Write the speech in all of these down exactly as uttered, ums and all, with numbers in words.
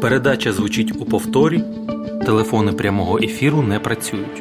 Передача звучить у повторі, телефони прямого ефіру не працюють.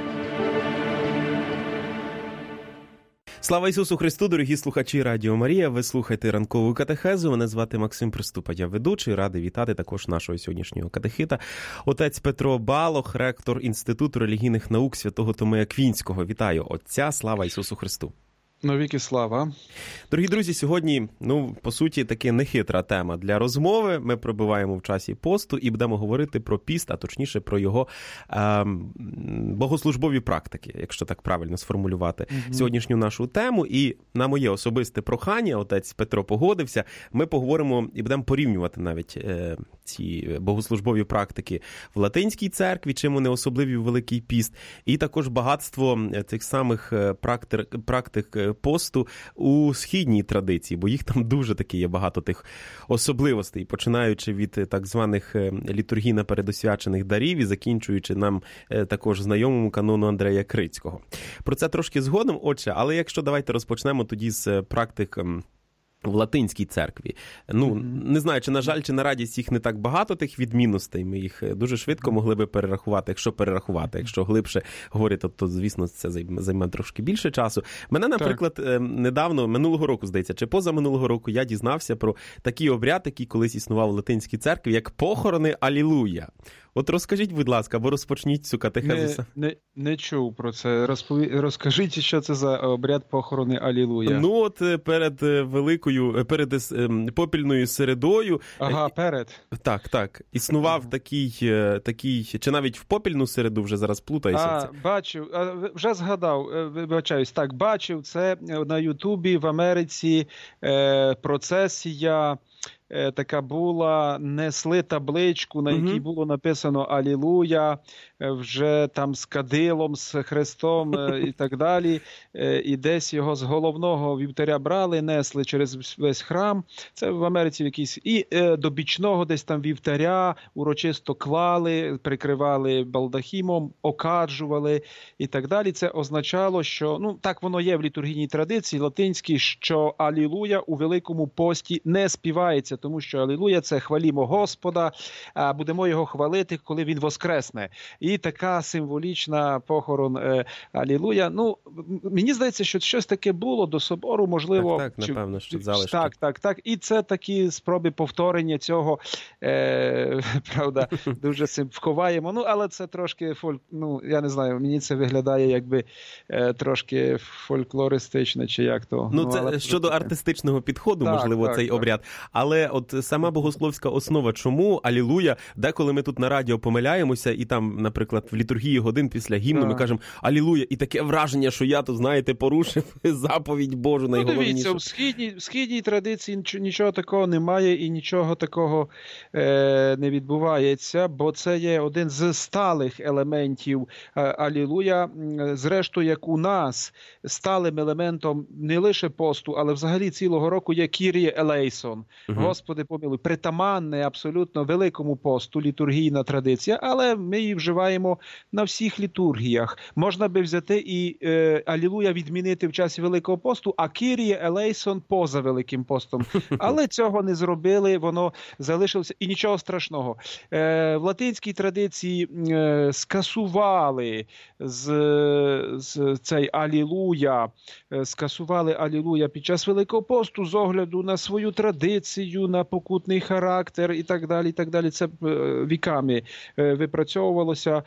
Слава Ісусу Христу, дорогі слухачі Радіо Марія. Ви слухаєте ранкову катехезу. Мене звати Максим Приступа, я ведучий. Радий вітати також нашого сьогоднішнього катехита. Отець Петро Балох, ректор Інституту релігійних наук Святого Томея Квінського. Вітаю отця. Слава Ісусу Христу. Навіки слава. Дорогі друзі, сьогодні, ну, по суті, таки нехитра тема для розмови. Ми пробиваємо в часі посту і будемо говорити про піст, а точніше про його е, богослужбові практики, якщо так правильно сформулювати mm-hmm. сьогоднішню нашу тему. І на моє особисте прохання, отець Петро погодився, ми поговоримо і будемо порівнювати навіть е, ці богослужбові практики в Латинській церкві, чим вони особливі в Великий піст, і також багатство цих самих практик, практик посту у східній традиції, бо їх там дуже таки є багато тих особливостей, починаючи від так званих літургій на передосвячених дарів і закінчуючи нам також знайомому канону Андрея Крицького. Про це трошки згодом, отче, але якщо давайте розпочнемо тоді з практик в Латинській церкві. Ну, mm-hmm. не знаю, чи на жаль, чи на радість їх не так багато, тих відмінностей. Ми їх дуже швидко могли би перерахувати, якщо перерахувати. Якщо глибше говорити, то, звісно, це займе трошки більше часу. Мене, наприклад, так. недавно, минулого року, здається, чи позаминулого року, я дізнався про такий обряд, який колись існував в Латинській церкві, як похорони Алілуя. От розкажіть, будь ласка, або розпочніть цю катехезу. Не, не, не чув про це. Розпові... Розкажіть, що це за обряд похорони Алілуя. Ну, от перед великою, перед попільною середою... Ага, перед. Так, так. Існував ага. такий, такий, чи навіть в попільну середу, вже зараз плутаюся. А, бачив, вже згадав, вибачаюсь, так, бачив, це на Ютубі в Америці е, процесія... така була, несли табличку, на якій було написано «Алілуя», вже там з кадилом, з хрестом і так далі. І десь його з головного вівтаря брали, несли через весь храм. Це в Америці якийсь. І до бічного десь там вівтаря урочисто клали, прикривали балдахімом, окаджували і так далі. Це означало, що, ну, так воно є в літургійній традиції латинській, що «Алілуя» у Великому пості не співається, тому що Алілуя – це хвалімо Господа, а будемо його хвалити, коли він воскресне. І така символічна похорон е, Алілуя. Ну, мені здається, що щось таке було до собору, можливо. Так, так, чи, напевно, що залишки. Так, так, так. І це такі спроби повторення цього, е, правда, дуже сим вховаємо. Ну, але це трошки, фольк, ну, я не знаю, мені це виглядає якби е, трошки фольклористично, чи як то. Ну, ну це але... щодо артистичного підходу, так, можливо, так, цей так. обряд. Але от сама богословська основа, чому Алілуя, деколи ми тут на радіо помиляємося, і там, наприклад, в літургії годин після гімну так. ми кажемо Алілуя, і таке враження, що я тут, знаєте, порушив заповідь Божу найголовніше. Ну, дивіться, в східній, в східній традиції нічого такого немає і нічого такого е, не відбувається, бо це є один з сталих елементів е, Алілуя, зрештою, як у нас сталим елементом не лише посту, але взагалі цілого року є Кіріє Елейсон. Угу. Господи помилуй, притаманне абсолютно Великому посту, літургійна традиція, але ми її вживаємо на всіх літургіях. Можна би взяти і е, Алілуя відмінити в часі Великого посту, а Кіріє Елейсон поза Великим постом. Але цього не зробили, воно залишилося, і нічого страшного. Е, в латинській традиції е, скасували з, з цей Алілуя, е, скасували Алілуя під час Великого посту з огляду на свою традицію, на покутний характер і так далі, і так далі. Це віками випрацьовувалося,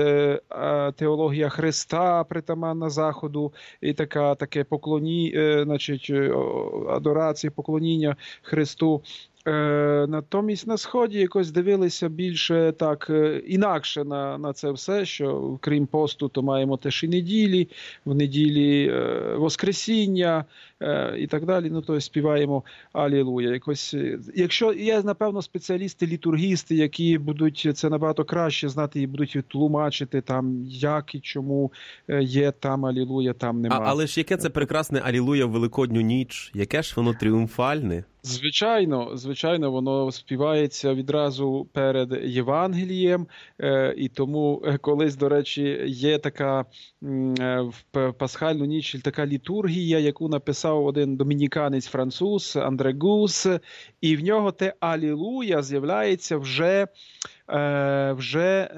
теологія Христа притаманна Заходу, і така, таке поклоні, значить, адорація, поклоніння Христу. Натомість на Сході якось дивилися більше так інакше на, на це все, що крім посту, то маємо теж і неділі, в неділі Воскресіння і так далі. Ну, то співаємо Алілуя. Якось, якщо є, напевно, спеціалісти-літургісти, які будуть це набагато краще знати і будуть тлумачити там, як і чому є там Алілуя, там нема. А, але ж яке це прекрасне Алілуя в Великодню ніч, яке ж воно тріумфальне. Звичайно, звичайно, воно співається відразу перед Євангелієм, і тому колись, до речі, є така в пасхальну ніч така літургія, яку написав один домініканець-француз Андре Гус, і в нього те «Алілуя» з'являється вже вже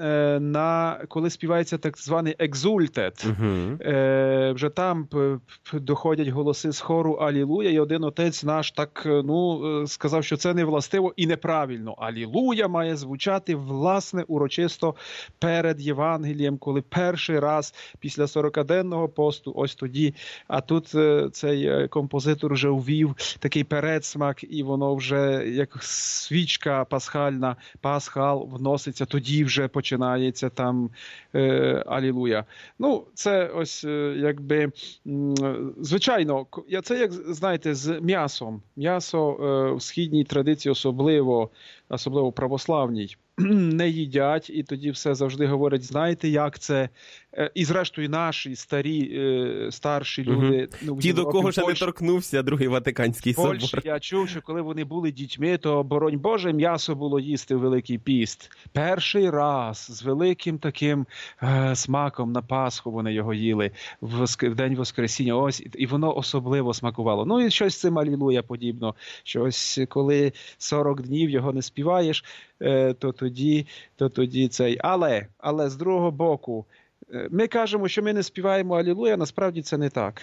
на, коли співається так званий екзультет. Uh-huh. Вже там доходять голоси з хору «Алілуя», і один отець наш так, ну, сказав, що це не властиво і неправильно. «Алілуя» має звучати, власне, урочисто перед Євангелієм, коли перший раз після сорокаденного посту, ось тоді, а тут цей композитор вже ввів такий передсмак, і воно вже як свічка пасхальна, пасхал, вноситься, тоді вже починається там е, «Алілуя». Ну, це ось, е, якби, м, звичайно, це, як, знаєте, з м'ясом. М'ясо е, в східній традиції, особливо, особливо православній, не їдять, і тоді все завжди говорять, знаєте, як це, і зрештою наші старі, старші люди... Угу. Ну, ті, до кого ще не торкнувся Другий Ватиканський собор. Польщі, я чув, що коли вони були дітьми, то, боронь Боже, м'ясо було їсти в Великий піст. Перший раз з великим таким е, смаком на Пасху вони його їли в, в День Воскресіння. Ось, і воно особливо смакувало. Ну і щось з цим «Алілуя» подібно. Що ось коли сорок днів його не співаєш, е, то тоді, то тоді цей. Але, але з другого боку, ми кажемо, що ми не співаємо «Алілуя», насправді це не так.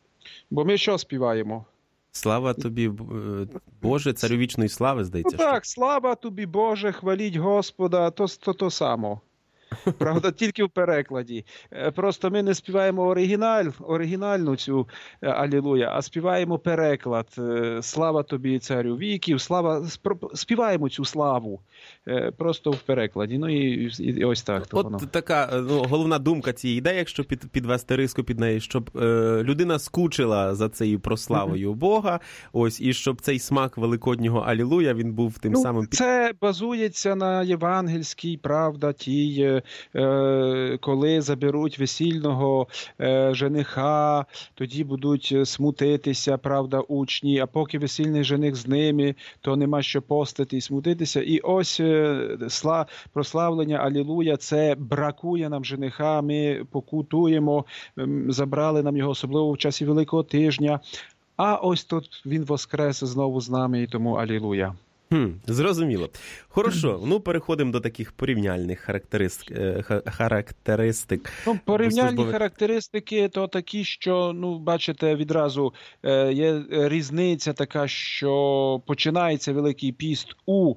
Бо ми що співаємо? Слава тобі, Боже, царю вічної слави, здається. Ну так, що? Слава тобі, Боже, хваліть Господа, то то, то само. Правда, тільки в перекладі. Просто ми не співаємо оригіналь, оригінальну цю «Алілуя», а співаємо переклад. Слава тобі, царю віків, слава, співаємо цю славу. Просто в перекладі. Ну і, і ось так. От воно. Така ну, головна думка цієї ідеї, якщо під, підвести риску під неї, щоб е, людина скучила за цією прославою mm-hmm. Бога, ось, і щоб цей смак великоднього «Алілуя», він був тим ну, самим... Це базується на євангельській, правда, тій, е, коли заберуть весільного е, жениха, тоді будуть смутитися, правда, учні, а поки весільний жених з ними, то нема що постити і смутитися. І ось Сла, прославлення «Алілуя» – це бракує нам жениха, ми покутуємо, забрали нам його, особливо в часі Великого тижня, а ось тут він воскрес знову з нами, і тому «Алілуя». Хм, зрозуміло. Хорошо, ну переходимо до таких порівняльних характеристик. характеристик. Ну, порівняльні службових... характеристики то такі, що, ну, бачите, відразу е, є різниця така, що починається Великий піст у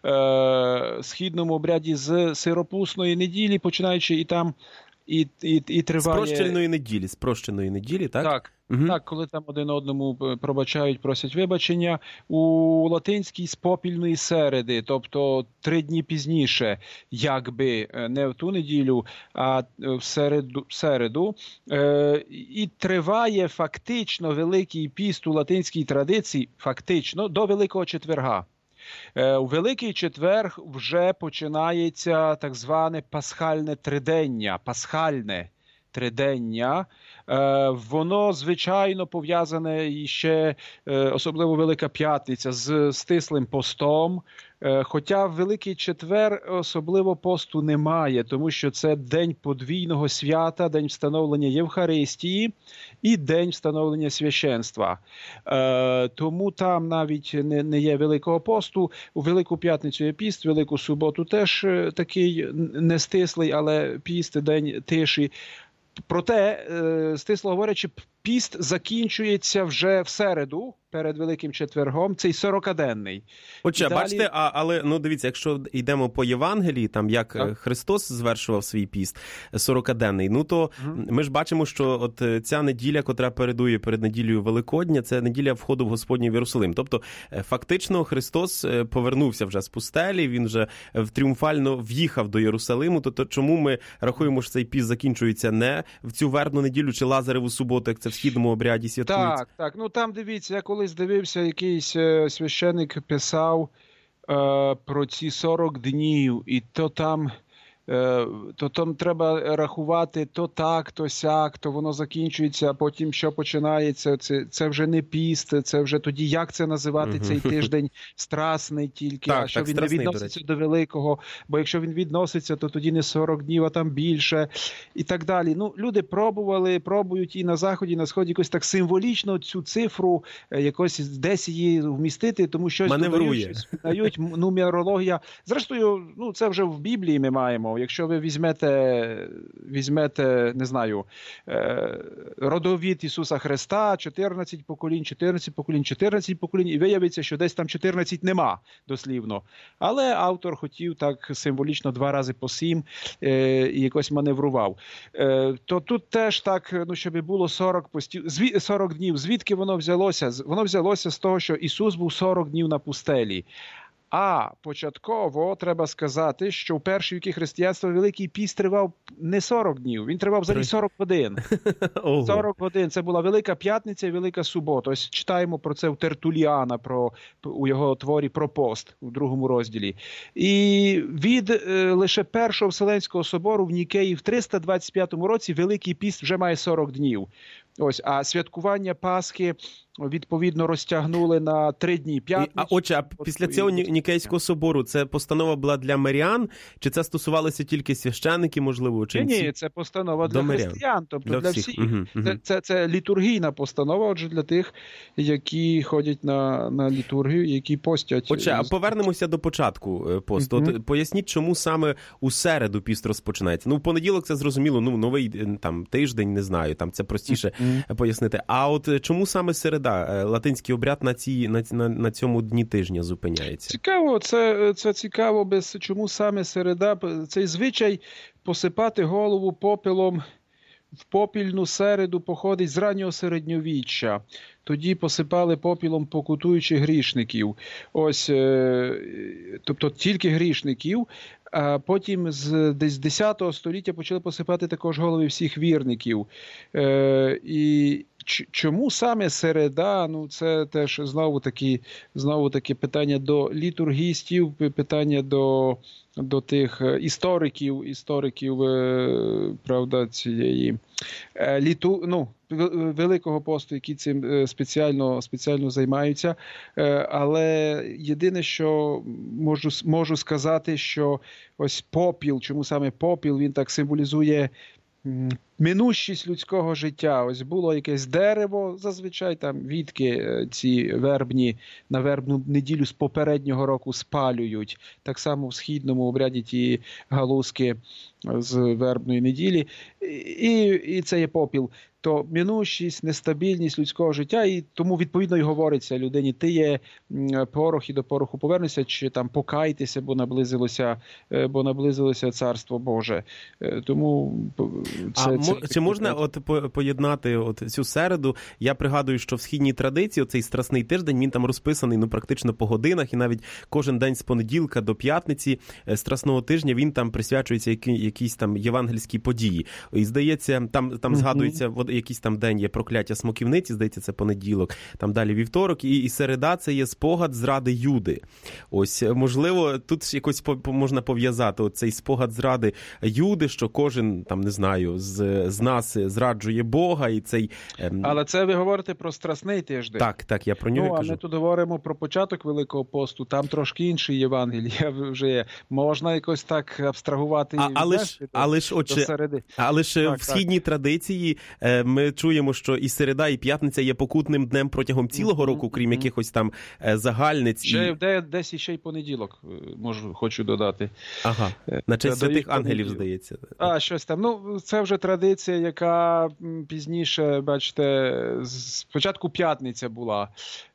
е, східному обряді з сиропусної неділі, починаючи і там І, і, і триває... З прощеної неділі, з прощеної неділі, так? Так, угу. так, коли там один одному пробачають, просять вибачення. У латинській з попільної середи, тобто три дні пізніше, якби не в ту неділю, а в середу. В середу. Е, і триває фактично Великий піст у латинській традиції, фактично, до Великого четверга. У Великий четвер вже починається так зване пасхальне тридення, пасхальне тридення. Воно, звичайно, пов'язане і ще, особливо Велика П'ятниця, з стислим постом. Хоча в Великий четвер особливо посту немає, тому що це день подвійного свята, день встановлення Євхаристії і день встановлення священства. Тому там навіть не, не є Великого посту. У Велику П'ятницю є піст, Велику Суботу теж такий нестислий, але піст, день тиші. Проте, стисло говорячи, піст закінчується вже в середу, перед Великим четвергом, цей сорокаденний. Отже, далі... бачите, а, але, ну, дивіться, якщо йдемо по Євангелії, там, як так. Христос звершував свій піст сорокаденний, ну, то угу. ми ж бачимо, що от ця неділя, котра передує перед неділею Великодня, це неділя входу в Господній в Єрусалим. Тобто, фактично, Христос повернувся вже з пустелі, він вже тріумфально в'їхав до Єрусалиму, тобто, чому ми рахуємо, що цей піст закінчується не в цю вербну неділю чи Лазареву суботу, як це в східному обряді святкується? Так, так, ну, там, дивіться, я коли здивився, якийсь е, священик писав е, про ці сорок днів, і то там то там треба рахувати то так, то сяк, то воно закінчується, а потім що починається, це, це вже не піст, це вже тоді, як це називати цей тиждень страсний тільки, так, а що так, він страсний, не відноситься до, до великого, бо якщо він відноситься, то тоді не сорок днів, а там більше, і так далі. Ну, люди пробували, пробують і на Заході, і на Сході якось так символічно цю цифру, якось десь її вмістити, тому щось додають, щось дають, нумерологія. Зрештою, ну, це вже в Біблії ми маємо. Якщо ви візьмете, візьмете, не знаю, родовід Ісуса Христа, чотирнадцять поколінь, чотирнадцять поколінь, чотирнадцять поколінь, і виявиться, що десь там чотирнадцять нема, дослівно. Але автор хотів так символічно два рази по сім і якось маневрував. То тут теж так, ну, щоб було сорок постів, сорок днів. Звідки воно взялося? Воно взялося з того, що Ісус був сорок днів на пустелі. А початково треба сказати, що в перші віки християнства Великий піст тривав не сорок днів, він тривав взагалі сорок годин. сорок годин. Це була Велика П'ятниця і Велика Субота. Ось читаємо про це у Тертуліана, про, у його творі про пост у другому розділі. І від е, лише Першого Вселенського собору в Нікеї в триста двадцять п'ятому році Великий піст вже має сорок днів. Ось, а святкування Пасхи відповідно розтягнули на три дні. П'ятницю. А отже, а після цього Нікейського собору це постанова була для мирян, чи це стосувалося тільки священників, можливо, чи ні? Ні, це постанова для мирян. християн, тобто для, для всіх. всіх. Угу, угу. Це, це, це літургійна постанова, отже, для тих, які ходять на, на літургію, які постять. Отже, а повернемося до початку посту. Угу. От, поясніть, чому саме у середу піст розпочинається? Ну, в понеділок це зрозуміло, ну, новий там тиждень, не знаю, там це простіше угу. пояснити. А от чому саме середа? Латинський обряд на, цій, на, на, на цьому дні тижня зупиняється. Цікаво, це, це цікаво, без чому саме середа. Цей звичай посипати голову попелом в попільну середу походить з раннього середньовіччя. Тоді посипали попілом покутуючих грішників. Ось, тобто тільки грішників. А потім з десь десятого століття почали посипати також голови всіх вірників. І чому саме середа? Ну, це теж знову таки, знову таки питання до літургістів, питання до, до тих істориків, істориків, правда, цієї літу, ну, Великого посту, які цим спеціально, спеціально займаються. Але єдине, що можу, можу сказати, що ось попіл, чому саме попіл, він так символізує минущість людського життя. Ось було якесь дерево, зазвичай там вітки ці вербні на вербну неділю з попереднього року спалюють. Так само в східному обряді ті галузки з вербної неділі. І, і це є попіл. То минущість, нестабільність людського життя, і тому відповідно й говориться людині: ти є порох і до пороху повернешся, чи там покайтеся, бо наблизилося, бо наблизилося Царство Боже. Тому це, а це, це, чи можна от поєднати от цю середу? Я пригадую, що в східній традиції оцей страсний тиждень, він там розписаний, ну, практично по годинах, і навіть кожен день з понеділка до п'ятниці страсного тижня він там присвячується які, якійсь там євангельській події. І здається, там, там mm-hmm. згадується якийсь там день є прокляття смоківниці, здається, це понеділок, там далі вівторок, і, і середа це є спогад зради Юди. Ось, можливо, тут якось по, можна пов'язати цей спогад зради Юди, що кожен, там, не знаю, з, з нас зраджує Бога, і цей... Ем... Але це ви говорите про страсний тиждень. Так, так, я про нього ну, кажу. А ми тут говоримо про початок Великого посту, там трошки інші Євангелія вже є. Можна якось так абстрагувати а, але ж, до, але ж, отче, до середи. Але ж так, в східній так. традиції ми чуємо, що і середа, і п'ятниця є покутним днем протягом цілого mm-hmm. року, крім mm-hmm. якихось там загальниць. Ще, і... де, десь іще й понеділок, можу, хочу додати. Ага, на честь святих ангелів, здається. А, щось там. Ну, це вже традиція, яка пізніше, бачите, спочатку п'ятниця була,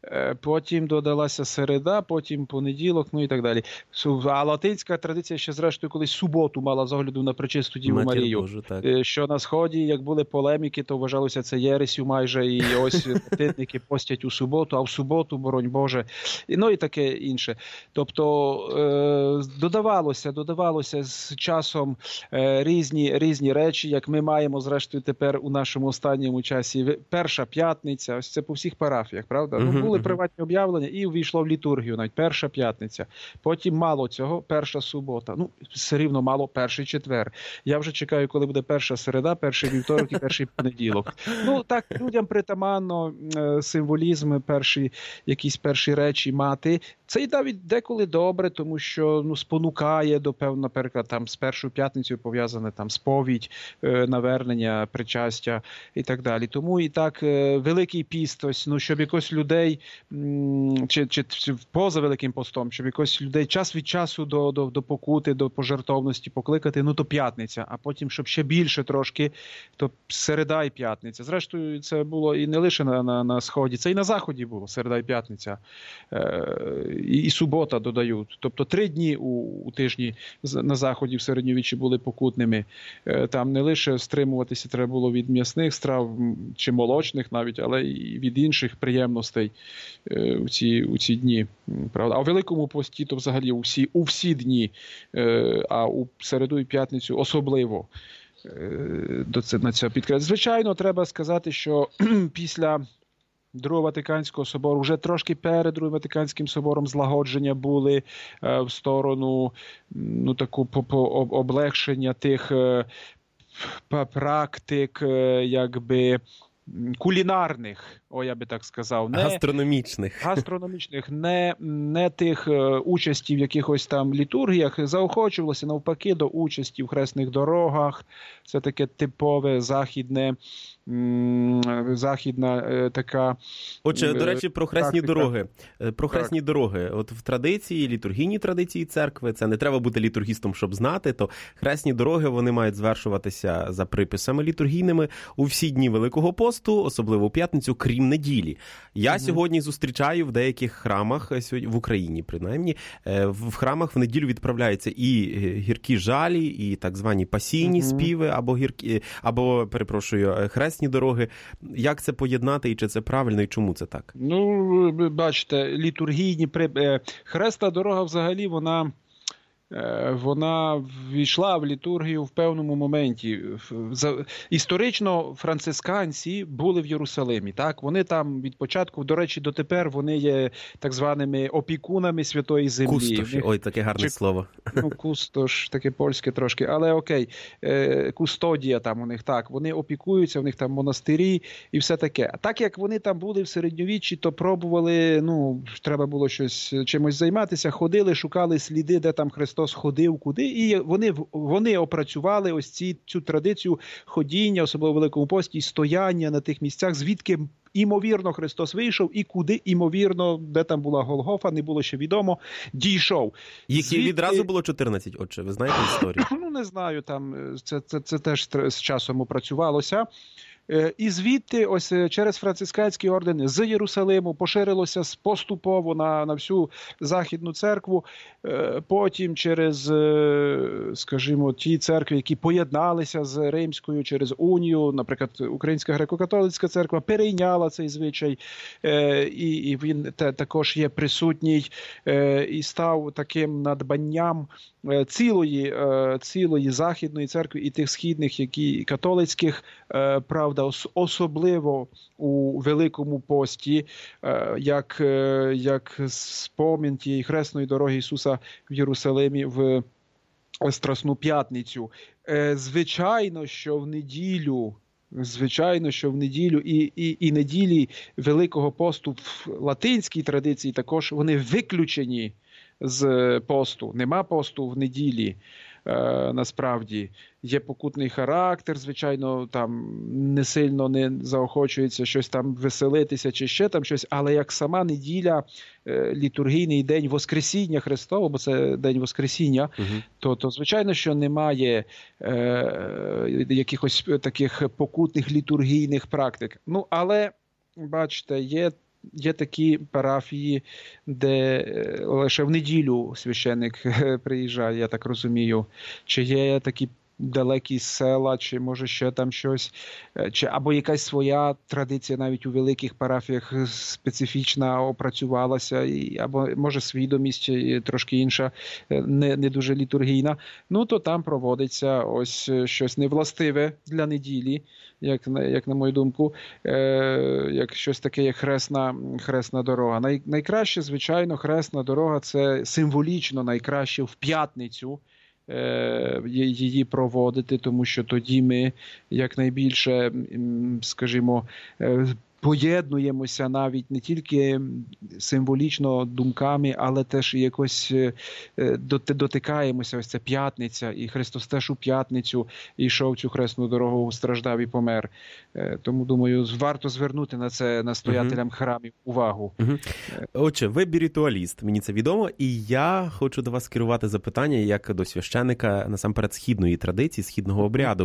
потім додалася середа, потім понеділок, ну і так далі. А латинська традиція ще, зрештою, колись суботу мала з огляду на пречисту Діву Марію. Божу, так. Що на Сході, як були полеміки, то вважалося це єресю майже, і ось латинники постять у суботу, а в суботу, боронь Боже, і, ну і таке інше. Тобто е, додавалося, додавалося з часом е, різні, різні речі, як ми маємо маємо, зрештою, тепер у нашому останньому часі перша п'ятниця, ось це по всіх парафіях, правда? Uh-huh, ну, були uh-huh. приватні об'явлення і увійшло в літургію навіть перша п'ятниця. Потім мало цього, перша субота. Ну, все рівно мало перший четвер. Я вже чекаю, коли буде перша середа, перший вівторок і перший понеділок. Ну, так, людям притаманно символізм, перші, якісь перші речі мати. Це і навіть деколи добре, тому що ну, спонукає до певно, наприклад, там з першою п'ятницею пов'язане там сповідь, е, навернення, причастя і так далі. Тому і так е, Великий піст, ось, ну, щоб якось людей, м, чи, чи, чи поза Великим постом, щоб якось людей час від часу до, до, до покути, до пожертовності покликати, ну то п'ятниця, а потім, щоб ще більше трошки, то середа і п'ятниця. Зрештою, це було і не лише на, на, на Сході, це і на Заході було, середа і п'ятниця. Е, і, і субота додають. Тобто три дні у, у тижні на Заході в середньовіччі були покутними. Е, там не лише стримуватися треба було від м'ясних страв, чи молочних навіть, але і від інших приємностей е, у, ці, у ці дні. Правда? А у Великому пості то взагалі у всі, у всі дні, е, а у середу і п'ятницю особливо. До це, на це підкреслення. Звичайно, треба сказати, що після Другого Ватиканського собору, вже трошки перед Другим Ватиканським собором злагодження були е, в сторону ну, таку по, по облегшення тих е, практик, е, якби кулінарних, о, я би так сказав. Не, гастрономічних. Гастрономічних, не, не тих е, участі в якихось там літургіях, заохочувалося навпаки до участі в хресних дорогах. Це таке типове західне, м, західна е, така... Отже, до речі, про хресні практика. дороги. Про хресні так. дороги. От в традиції, літургійній традиції церкви, це не треба бути літургістом, щоб знати, то хресні дороги, вони мають звершуватися за приписами літургійними у всі дні Великого посту, особливо у п'ятницю, крім неділі. Я mm-hmm. сьогодні зустрічаю в деяких храмах, в Україні принаймні, в храмах в неділю відправляються і гіркі жалі, і так звані пасійні mm-hmm. співи, або гіркі, або, перепрошую, хресні дороги. Як це поєднати, і чи це правильно, і чому це так? Ну, бачите, літургійні... Хресна дорога взагалі, вона... вона ввійшла в літургію в певному моменті. Історично францисканці були в Єрусалимі. Так? Вони там від початку, до речі, дотепер вони є так званими опікунами Святої Землі. Кустош. Ой, таке гарне Чи, слово. Ну, кустош, таке польське трошки. Але окей, кустодія там у них, так. Вони опікуються, у них там монастирі і все таке. А так як вони там були в середньовіччі, то пробували, ну, треба було щось чимось займатися, ходили, шукали сліди, де там Христос ходив куди, і вони, вони опрацювали ось ці, цю традицію ходіння, особливо в Великому пості, стояння на тих місцях, звідки імовірно Христос вийшов і куди імовірно, де там була Голгофа, не було ще відомо, дійшов. Їх звідки... відразу було чотирнадцять, отче, ви знаєте історію? Ну, не знаю, там це, це, це теж з часом опрацювалося. І звідти, ось через францисканський орден з Єрусалиму поширилося поступово на, на всю Західну церкву, потім через, скажімо, ті церкви, які поєдналися з Римською через унію, наприклад, Українська греко-католицька церква перейняла цей звичай, і, і він те, також є присутній і став таким надбанням цілої, цілої Західної церкви і тих східних, які католицьких, правда, особливо у Великому пості, як, як спомін тієї хресної дороги Ісуса в Єрусалимі в Страсну п'ятницю. Звичайно, що в неділю Звичайно, що в неділю і, і, і неділі Великого посту в латинській традиції також вони виключені з посту. Нема посту в неділі. Е, насправді є покутний характер, звичайно, там не сильно не заохочується щось там веселитися чи ще там щось, але як сама неділя, е, літургійний день Воскресіння Христового, бо це день Воскресіння, угу. то, то звичайно, що немає е, якихось таких покутних літургійних практик. Ну, але, бачите, є Є такі парафії, де лише в неділю священик приїжджає, я так розумію. Чи є такі далекі села, чи може ще там щось, чи або якась своя традиція навіть у великих парафіях специфічна опрацювалася, і, або може свідомість трошки інша, не, не дуже літургійна, ну то там проводиться ось щось невластиве для неділі, як, як на мою думку, е, як щось таке, як хресна, хресна дорога. Най, найкраще, звичайно, хресна дорога – це символічно найкраще в п'ятницю е, її проводити, тому що тоді ми якнайбільше, скажімо, е, поєднуємося навіть не тільки символічно думками, але теж якось дотикаємося. Ось це п'ятниця, і Христос теж у п'ятницю йшов цю хресну дорогу, страждав і помер. Тому, думаю, варто звернути на це настоятелям угу. храмів увагу. Угу. Отже, ви ритуаліст, мені це відомо, і я хочу до вас керувати запитання як до священика, насамперед, східної традиції, східного обряду.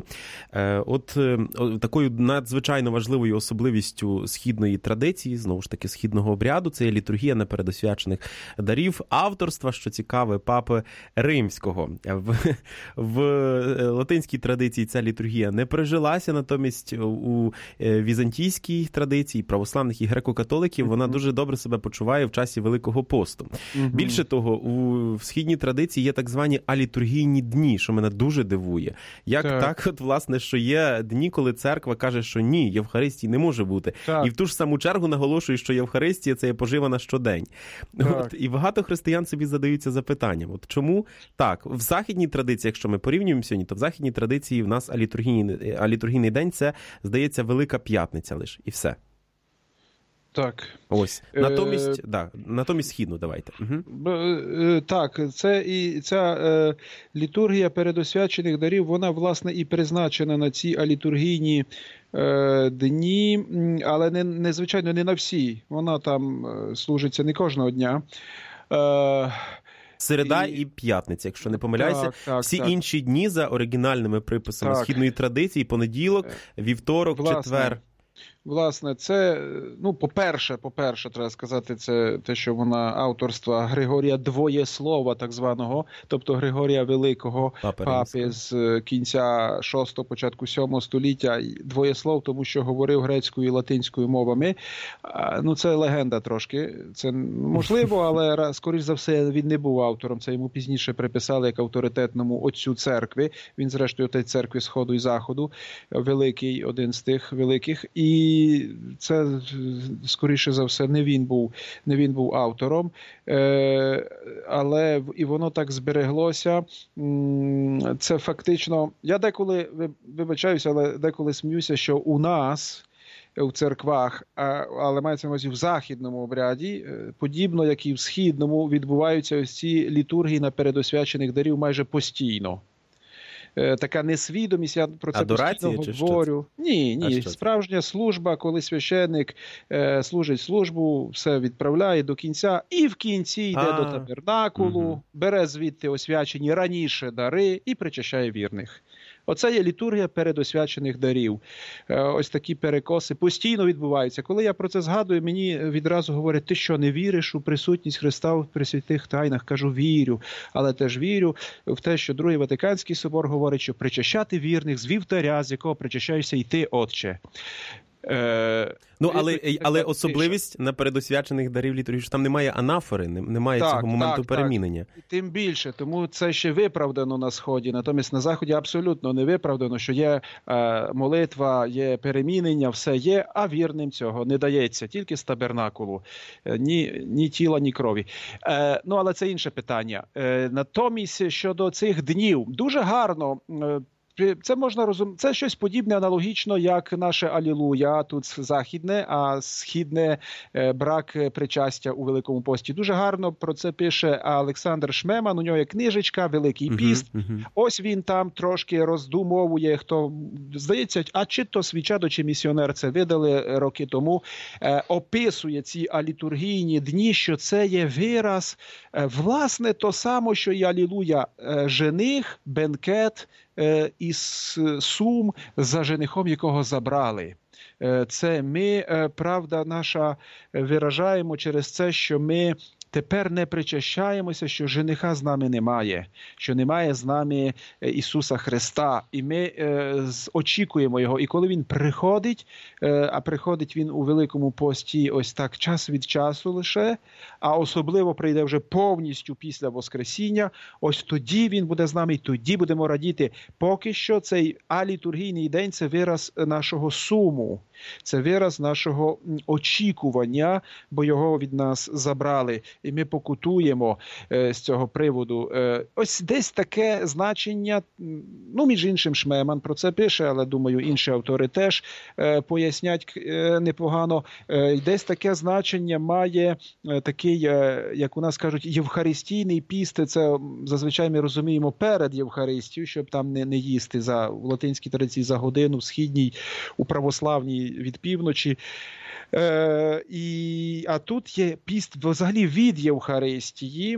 От такою надзвичайно важливою особливістю східної традиції, знову ж таки, східного обряду, це є літургія непередосвячених дарів авторства, що цікаве, папи Римського. В, в латинській традиції ця літургія не прижилася, натомість у візантійській традиції, православних і греко-католиків, вона дуже добре себе почуває в часі Великого посту. Mm-hmm. Більше того, у східній традиції є так звані алітургійні дні, що мене дуже дивує. Як так, так от, власне, що є дні, коли церква каже, що ні, Євхаристії не може бути. Так. І в ту ж саму чергу наголошує, що Євхаристія – це є пожива на щодень. От, і багато християн собі задаються запитанням. От чому так? В західній традиції, якщо ми порівнюємо сьогодні, то в західній традиції в нас алітургійний, алітургійний день – це, здається, Велика П'ятниця лише. І все. Так. Ось. Натомість, е... да, натомість східну давайте. Угу. Так, це і ця е, літургія передосвячених дарів, вона, власне, і призначена на ці алітургійні е, дні, але, не, не, звичайно, не на всі. Вона там служиться не кожного дня. Е, Середа і... і п'ятниця, якщо не помиляюся. Так, так, Всі так. інші дні за оригінальними приписами так. східної традиції, понеділок, вівторок, власне. четвер. Власне, це, ну, по-перше, по-перше, треба сказати, це те, що вона авторства Григорія Двоєслова, так званого, тобто Григорія Великого, папи, папи з кінця шостого, початку сьомого століття. Двоєслов, тому що говорив грецькою і латинською мовами. Ну, це легенда трошки. Це можливо, але, скоріш за все, він не був автором. Це йому пізніше приписали як авторитетному отцю церкви. Він, зрештою, отець церкви Сходу і Заходу, великий, один з тих великих. І І це, скоріше за все, не він був, не він був автором, е, але і воно так збереглося. Це фактично, я деколи, вибачаюся, але деколи сміюся, що у нас в церквах, але мається на увазі в західному обряді, подібно як і в східному, відбуваються ось ці літургії на передосвячених дарів майже постійно. Така несвідомість, я про це Адорація, постійно говорю. Ні, ні, справжня служба, коли священник е, служить службу, все відправляє до кінця, і в кінці йде А-а-а. до табернакулу, угу. бере звідти освячені раніше дари і причащає вірних. Оце є літургія передосвячених дарів. Ось такі перекоси постійно відбуваються. Коли я про це згадую, мені відразу говорять, ти що, не віриш у присутність Христа в пресвятих тайнах? Кажу, вірю. Але теж вірю в те, що Другий Ватиканський собор говорить, що причащати вірних з вівтаря, з якого причащаєшся і ти, Отче. Е, ну, але, але особливість на передосвячених дарів літургії, що там немає анафори, немає так, цього моменту так, перемінення. Так. Тим більше, тому це ще виправдано на Сході, натомість на Заході абсолютно не виправдано, що є е, молитва, є перемінення, все є, а вірним цього не дається, тільки з табернакулу, е, ні, ні тіла, ні крові. Е, ну, але це інше питання. Е, натомість, щодо цих днів, дуже гарно е, це можна розуміти, це щось подібне, аналогічно, як наше Алілуя, тут західне, а східне е, брак причастя у Великому пості. Дуже гарно про це пише Олександр Шмеман, у нього є книжечка «Великий піст». Uh-huh, uh-huh. Ось він там трошки роздумовує, хто, здається, а чи то Свічадо, чи Місіонер це видали роки тому, е, описує ці алітургійні дні, що це є вираз, е, власне, то само, що і Алілуя, е, жених, бенкет, із сум за женихом, якого забрали. Це ми, правда наша, виражаємо через це, що ми тепер не причащаємося, що жениха з нами немає, що немає з нами Ісуса Христа, і ми е, очікуємо Його. І коли Він приходить, е, а приходить Він у Великому пості ось так час від часу лише, а особливо прийде вже повністю після Воскресіння, ось тоді Він буде з нами, і тоді будемо радіти. Поки що цей алітургійний день – це вираз нашого суму, це вираз нашого очікування, бо його від нас забрали. І ми покутуємо е, з цього приводу. Е, ось десь таке значення, ну, між іншим, Шмеман про це пише, але, думаю, інші автори теж е, пояснять е, непогано. Е, десь таке значення має е, такий, е, як у нас кажуть, євхаристійний піст. Це зазвичай ми розуміємо перед Євхаристією, щоб там не, не їсти за, в латинській традиції за годину, в східній, у православній від півночі. Е, і, а тут є піст взагалі від Євхаристії,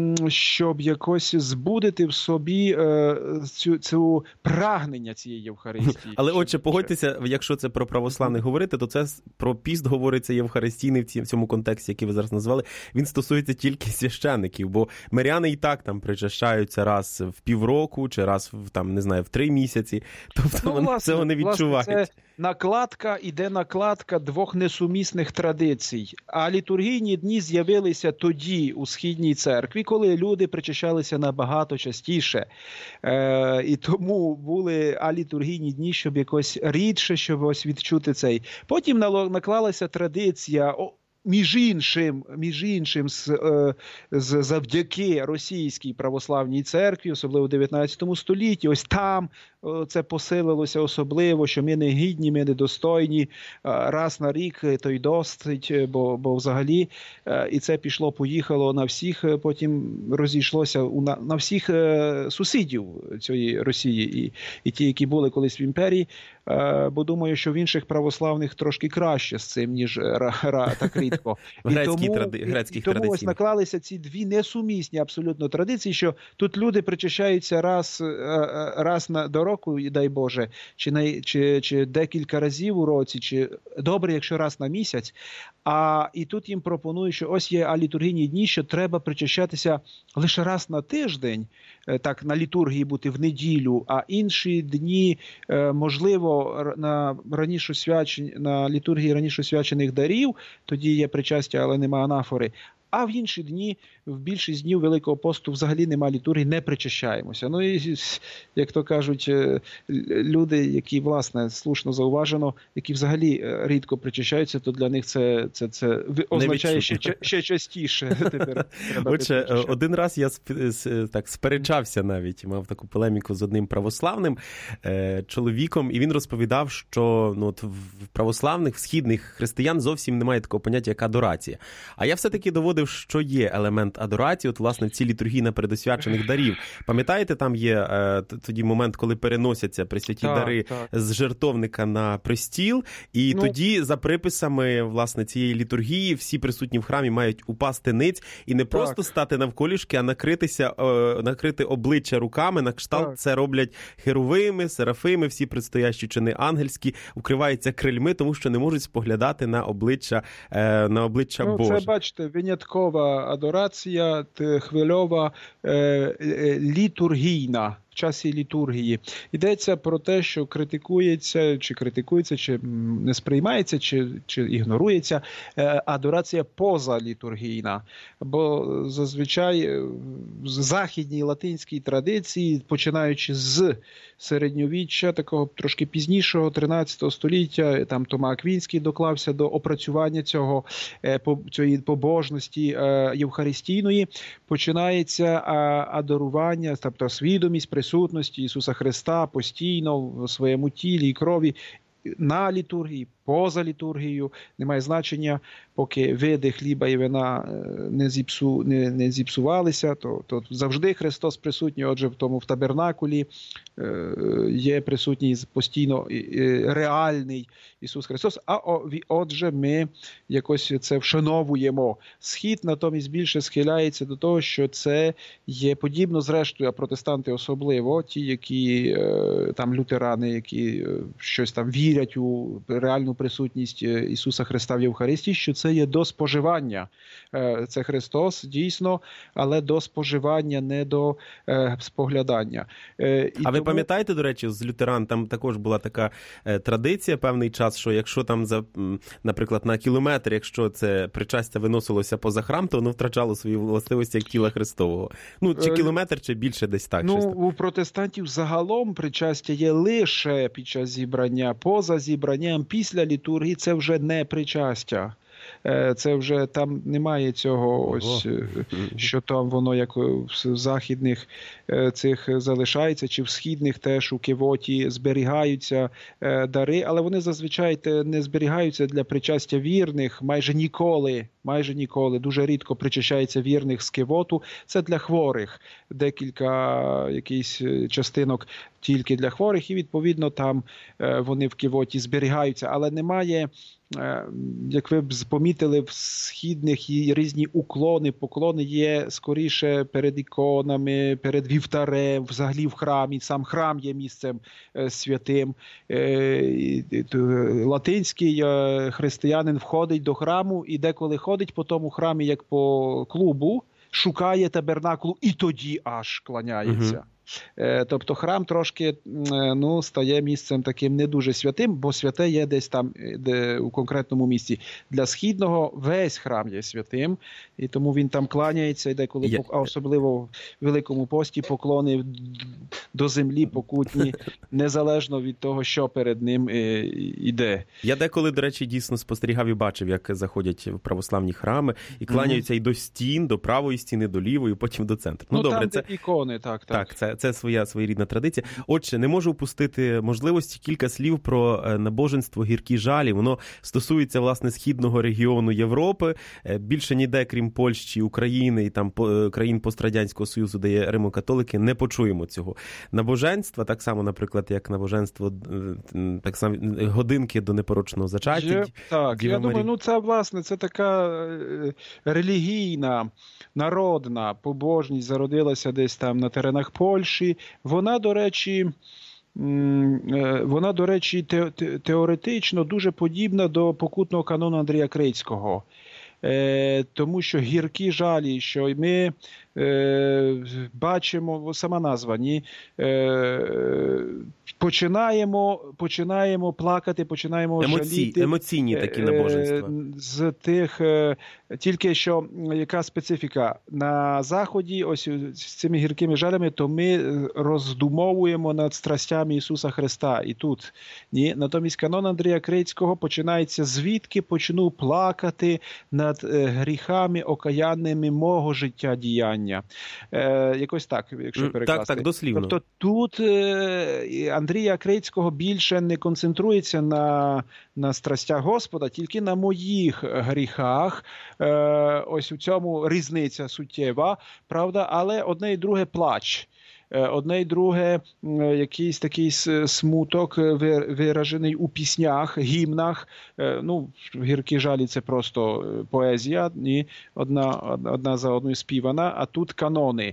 щоб якось збудити в собі е, цю, цю прагнення цієї Євхаристії. Але, отче, погодьтеся, якщо це про православних говорити, то це про піст говориться євхаристійний в цьому контексті, який ви зараз назвали. Він стосується тільки священиків, бо миряни і так там причащаються раз в півроку, чи раз, в, там, не знаю, в три місяці. Тобто ну, вони власне, цього не відчувають. Власне, це накладка, іде накладка двох несумісних традицій. А літургійні дні з'явилися тоді у Східній церкві, коли люди причащалися набагато частіше. Е, і тому були алітургійні дні, щоб якось рідше, щоб ось відчути цей. Потім наклалася традиція, між іншим, між іншим з, з, завдяки Російській православній церкві, особливо в дев'ятнадцятому столітті, ось там це посилилося особливо, що ми не гідні, ми недостойні, раз на рік то й досить, бо, бо взагалі, і це пішло-поїхало на всіх, потім розійшлося на, на всіх сусідів цієї Росії, і, і ті, які були колись в імперії, бо думаю, що в інших православних трошки краще з цим, ніж так рідко. В грецькій тради... грецьких і тому ось наклалися ці дві несумісні абсолютно традиції, що тут люди причащаються раз, раз на до року, дай Боже, чи, на, чи, чи декілька разів у році, чи добре, якщо раз на місяць. А і тут їм пропонують, що ось є алітургійні дні, що треба причащатися лише раз на тиждень, так, на літургії бути в неділю, а інші дні, можливо, на раніше свячень, на літургії раніше свячених дарів, тоді є причастя, але нема анафори. А в інші дні, в більшість днів Великого посту взагалі нема літургії, не причащаємося. Ну і, як то кажуть, люди, які, власне, слушно зауважено, які взагалі рідко причащаються, то для них це, це, це означає ще, ще частіше. Тепер Отже, один раз я так сперечався навіть, мав таку полеміку з одним православним е, чоловіком, і він розповідав, що ну, от в православних, в східних християн зовсім немає такого поняття, як адорація. А я все-таки доводив, що є елемент адорації, от, власне, в цій літургії на передосвячених дарів. Пам'ятаєте, там є е, тоді момент, коли переносяться пресвяті так, дари так. з жертовника на престіл, і ну, тоді за приписами, власне, цієї літургії всі присутні в храмі мають упасти ниць і не просто так. стати навколішки, а накритися, е, накрити обличчя руками, на кшталт так. це роблять херовими, серафими, всі предстоящі чини ангельські, укриваються крильми, тому що не можуть споглядати на обличчя, е, на обличчя ну, Боже. Це, бачите, виняткова адорація, хвильова, е, літургійна. В часі літургії. Йдеться про те, що критикується, чи критикується, чи не сприймається, чи, чи ігнорується адорація позалітургійна. Бо зазвичай в західній латинській традиції, починаючи з середньовіччя, такого трошки пізнішого, тринадцятого століття, там Тома Аквінський доклався до опрацювання цього, цієї побожності євхаристійної, починається адорування, тобто свідомість присутності Ісуса Христа постійно в своєму тілі і крові на літургії, поза літургією, немає значення, поки види хліба і вина не, зіпсу, не, не зіпсувалися, то, то завжди Христос присутній, отже, в тому в табернакулі е, є присутній постійно е, реальний Ісус Христос, а отже ми якось це вшановуємо. Схід натомість більше схиляється до того, що це є подібно, зрештою, а протестанти особливо, ті, які е, там лютерани, які е, щось там вірять у реальну присутність Ісуса Христа в Євхаристії, що це є до споживання. Це Христос, дійсно, але до споживання, не до споглядання. І а тому... ви пам'ятаєте, до речі, з лютеран там також була така традиція певний час, що якщо там, за, наприклад, на кілометр, якщо це причастя виносилося поза храм, то воно втрачало свої властивості як тіла Христового. Ну, чи кілометр, чи більше десь так. Ну, щось так. У протестантів загалом причастя є лише під час зібрання, поза зібранням, після літургії це вже не причастя. Це вже там немає цього, ось, що там воно як в західних цих залишається, чи в східних теж у кивоті зберігаються дари, але вони зазвичай не зберігаються для причастя вірних майже ніколи. Майже ніколи, дуже рідко причащається вірних з кивоту. Це для хворих. Декілька якісь частинок тільки для хворих, і відповідно там вони в кивоті зберігаються. Але немає, як ви б помітили, в східних і різні уклони, поклони є скоріше перед іконами, перед вівтарем, взагалі в храмі. Сам храм є місцем святим. Латинський християнин входить до храму і деколи ходить по тому храмі, як по клубу, шукає табернаклу і тоді аж кланяється. Угу. Тобто храм трошки ну, стає місцем таким не дуже святим, бо святе є десь там де, у конкретному місці. Для східного весь храм є святим, і тому він там кланяється, і деколи, я... а особливо в Великому пості, поклони до землі покутні, незалежно від того, що перед ним іде. Я деколи, до речі, дійсно спостерігав і бачив, як заходять в православні храми і кланяються mm-hmm. і до стін, до правої стіни, до лівої, потім до центру. Ну, ну добре, там, це... де ікони, так, так. Так, це Це своя своєрідна традиція. Отже, не можу упустити можливості кілька слів про набоженство гіркі жалі. Воно стосується, власне, східного регіону Європи. Більше ніде, крім Польщі, України і там країн пострадянського Союзу, де є римокатолики, не почуємо цього набоженства. Так само, наприклад, як набоженство, так само годинки до непорочного зачаття. Є, так, я думаю, ну це, власне, це така релігійна, народна побожність зародилася десь там на теренах Польщі. Вона, до речі, вона, до речі, теоретично дуже подібна до покутного канону Андрія Крицького. Тому що гіркі жалі, що ми е, бачимо, сама назва, ні, е, починаємо, починаємо плакати, починаємо Емоці, жаліти. Емоційні такі набоженства. З тих, е, тільки що, яка специфіка, на Заході, ось з цими гіркими жалями, то ми роздумовуємо над страстями Ісуса Христа. І тут, ні, натомість канон Андрія Крицького починається звідки почну плакати над гріхами окаянними мого життя діяння. Е, якось так, якщо перекласти. Так, так, дослівно. Тобто тут е, Андрія Крицького більше не концентрується на, на страстях Господа, тільки на моїх гріхах. Е, ось у цьому різниця суттєва, правда, але одне і друге плач. Одне й друге, якийсь такий смуток виражений у піснях, гімнах. Ну, гіркі жалі – це просто поезія, ні? Одна, одна за одною співана, а тут канони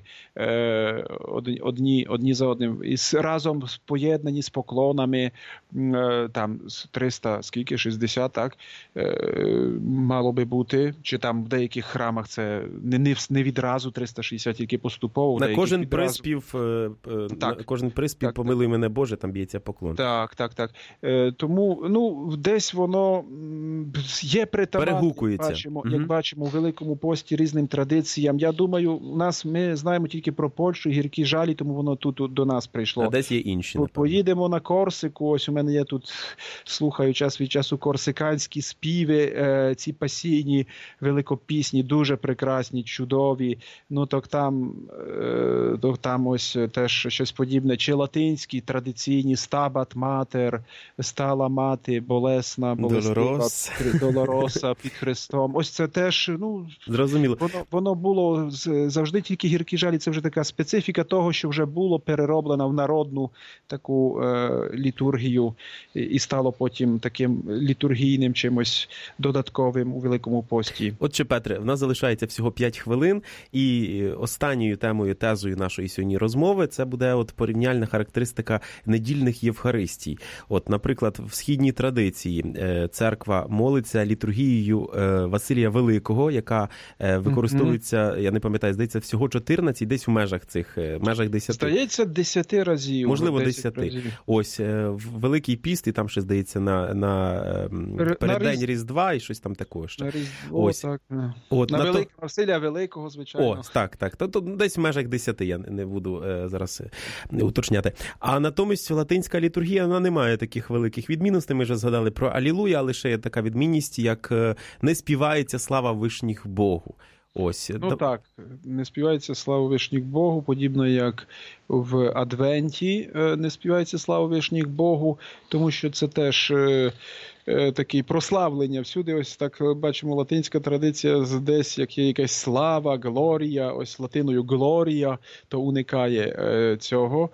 одні, одні за одним. І разом поєднані з поклонами, там триста, скільки, шістдесят, так, мало би бути. Чи там в деяких храмах це не, не відразу триста шістдесят, тільки поступово. На кожен приспів Так. Кожен приспів, так, помилуй мене Боже, там б'ється поклон. Так, так, так. Е, тому, ну, десь воно є притаманне, як бачимо, угу. як бачимо, у Великому пості різним традиціям. Я думаю, у нас, ми знаємо тільки про Польщу, гіркі жалі, тому воно тут, тут до нас прийшло. А десь є інші, напевно. Поїдемо на Корсику, ось у мене є тут, слухаю час від часу корсиканські співи, е, ці пасійні великопісні, дуже прекрасні, чудові. Ну, так там, е, так там ось теж щось подібне, чи латинські, традиційні «Стабат матер», «Стала мати», «Болесна», «Болеслива», «Долороса» під Христом. Ось це теж, ну, зрозуміло. Воно, воно було завжди тільки гіркі жалі, це вже така специфіка того, що вже було перероблено в народну таку е, літургію і стало потім таким літургійним чимось додатковим у Великому пості. Отже, Петре, в нас залишається всього п'ять хвилин, і останньою темою, тезою нашої сьогодні розмови розмови, це буде от порівняльна характеристика недільних євхаристій. От, наприклад, в східній традиції церква молиться літургією Василія Великого, яка використовується, mm-hmm. я не пам'ятаю, здається, всього чотирнадцять, десь в межах цих, межах десяти. Здається, десяти разів. Можливо, десяти. Ось, Великий піст, і там ще, здається, на, на переддень на Різдва і щось там такого ще. На Різдво, ось. Так. От, на на Великого то... Василя Великого, звичайно. О, так, так. То, то десь в межах десяти, я не буду е, зараз е, уточняти. А натомість латинська літургія, вона не має таких великих відмінностей. Ми вже згадали про Алілуя, але ще є така відмінність, як е, не співається слава вишніх Богу. Ось. Ну Д... так, не співається слава вишніх Богу, подібно як в Адвенті не співається слава вишніх Богу, тому що це теж е, е, таке прославлення. Всюди ось так бачимо латинська традиція, десь як є якась слава, глорія, ось латиною глорія, то уникає е, цього.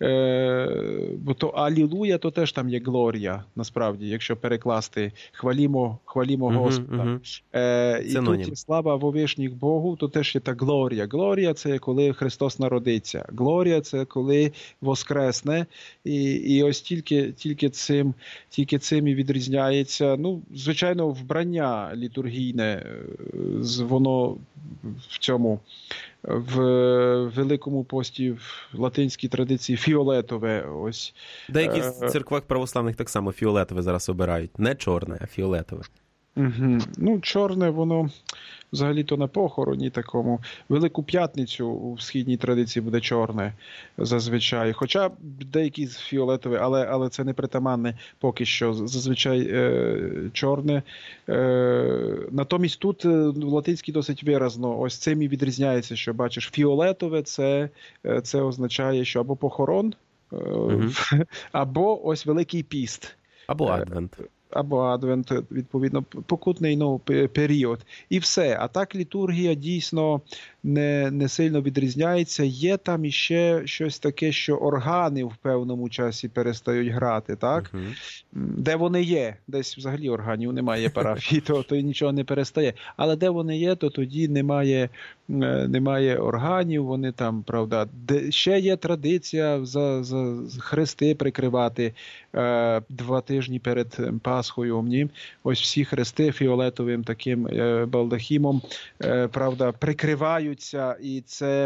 Е, бо то Алілуя, то теж там є глорія, насправді, якщо перекласти хвалімо, хвалімо uh-huh, Господа. Uh-huh. Е, і тут є слава во вишніх Богу, то теж є та глорія. Глорія – це коли Христос народиться. Глорія – це коли воскресне. І, і ось тільки, тільки, цим, тільки цим і відрізняється. Ну, звичайно, вбрання літургійне, воно в цьому, в Великому пості, в латинській традиції фіолетове. Ось. В деяких церквах православних так само фіолетове зараз обирають. Не чорне, а фіолетове. Угу. Ну, чорне, воно взагалі-то на похороні такому. Велику П'ятницю у східній традиції буде чорне зазвичай. Хоча деякі фіолетові, але, але це не притаманне поки що. Зазвичай е, чорне. Е, натомість тут в латинській досить виразно. Ось цим і відрізняється, що бачиш, фіолетове це, це означає, що або похорон, е, угу. або ось Великий піст. Або Адвент. Або Адвент, відповідно, покутний ну, період. І все. А так літургія дійсно не, не сильно відрізняється. Є там іще щось таке, що органи в певному часі перестають грати, так? Uh-huh. Де вони є? Десь взагалі органів немає парафії, то, то нічого не перестає. Але де вони є, то тоді немає, немає органів, вони там, правда. Де, ще є традиція за, за хрести прикривати е, два тижні перед Пасхою. Ні? Ось всі хрести фіолетовим таким е, балдахімом, е, правда, прикривають. І це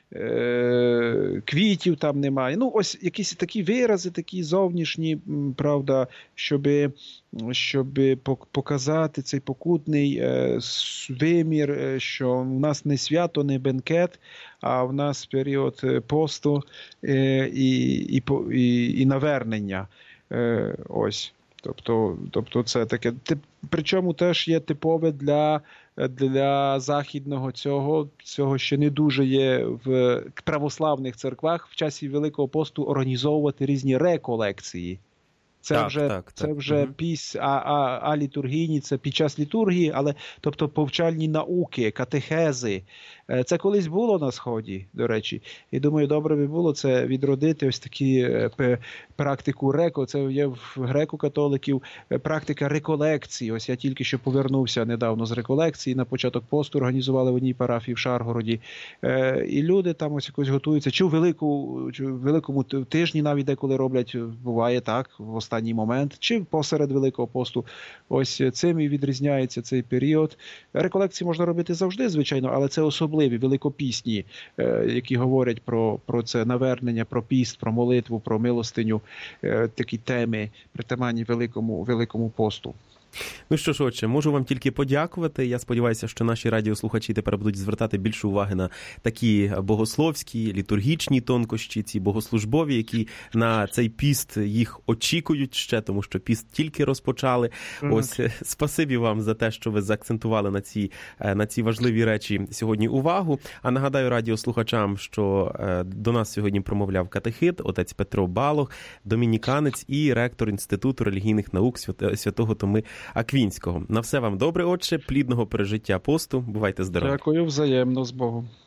е, квітів там немає. Ну, ось якісь такі вирази, такі зовнішні, правда, щоб, щоб показати цей покутний е, вимір, що в нас не свято, не бенкет, а в нас період посту е, і, і, і, і навернення. Е, ось. Тобто, тобто це таке, причому теж є типове для, для західного цього, цього ще не дуже є в православних церквах в часі Великого посту організовувати різні реколекції. Це так, вже, так, це так. вже угу. піс, а, а, а літургійні, це під час літургії, але тобто повчальні науки, катехези. Це колись було на Сході, до речі. І думаю, добре би було це відродити, ось такі практику реко. Це є в греко-католиків практика реколекції. Ось я тільки що повернувся недавно з реколекції, на початок посту організували в одній парафії в Шаргороді. І люди там ось якось готуються. Чи в велику, чи в великому тижні навіть деколи роблять, буває так, в останній момент, чи посеред Великого посту. Ось цим і відрізняється цей період. Реколекції можна робити завжди, звичайно, але це особливо. Великопісні, які говорять про, про це навернення, про піст, про молитву, про милостиню, такі теми притаманні Великому, Великому посту. Ну що ж, отче, можу вам тільки подякувати. Я сподіваюся, що наші радіослухачі тепер будуть звертати більше уваги на такі богословські, літургічні тонкощі, ці богослужбові, які на цей піст їх очікують ще, тому що піст тільки розпочали. Mm. Ось, спасибі вам за те, що ви заакцентували на ці, на ці важливі речі сьогодні увагу. А нагадаю радіослухачам, що до нас сьогодні промовляв катехит, отець Петро Балох, домініканець і ректор Інституту релігійних наук Святого Томи Аквінського. На все вам добре, отче, плідного пережиття посту. Бувайте здорові. Дякую, взаємно, з Богом.